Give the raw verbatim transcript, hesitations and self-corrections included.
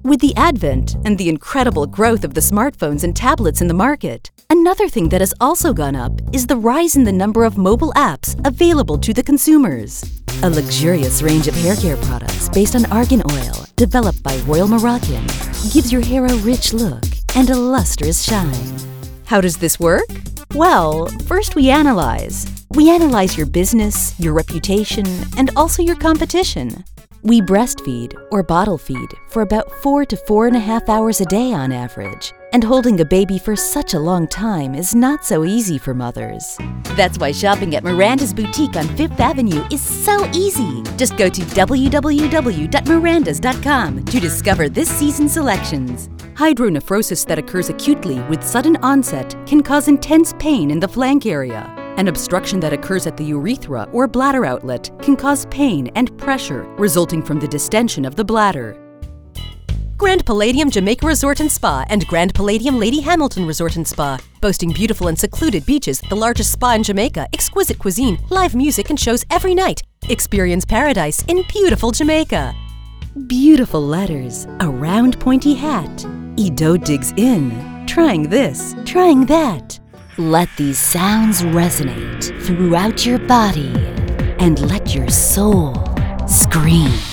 With the advent and the incredible growth of the smartphones and tablets in the market, another thing that has also gone up is the rise in the number of mobile apps available to the consumers. A luxurious range of hair care products based on argan oil, developed by Royal Moroccan, gives your hair a rich look and a lustrous shine. How does this work? Well, first we analyze. We analyze your business, your reputation, and also your competition. We breastfeed or bottle feed for about four to four and a half hours a day on average. And holding a baby for such a long time is not so easy for mothers. That's why shopping at Miranda's Boutique on Fifth Avenue is so easy. Just go to w w w dot mirandas dot com to discover this season's selections. Hydronephrosis that occurs acutely with sudden onset can cause intense pain in the flank area. An obstruction that occurs at the urethra or bladder outlet can cause pain and pressure resulting from the distension of the bladder. Grand Palladium Jamaica Resort and Spa and Grand Palladium Lady Hamilton Resort and Spa, boasting beautiful and secluded beaches, the largest spa in Jamaica, exquisite cuisine, live music and shows every night. Experience paradise in beautiful Jamaica. Beautiful letters, a round pointy hat. Ido digs in, trying this, trying that. Let these sounds resonate throughout your body and let your soul scream.